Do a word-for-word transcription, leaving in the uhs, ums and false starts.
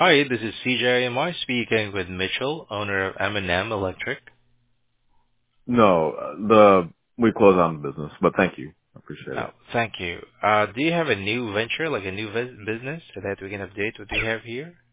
Hi, this is C J. Am I speaking with Mitchell, owner of M and M Electric? No, uh, the we close on the business, but thank you. I appreciate Oh, it. thank you. Uh, do you have a new venture, like a new vis- business, so that we can update what we have here?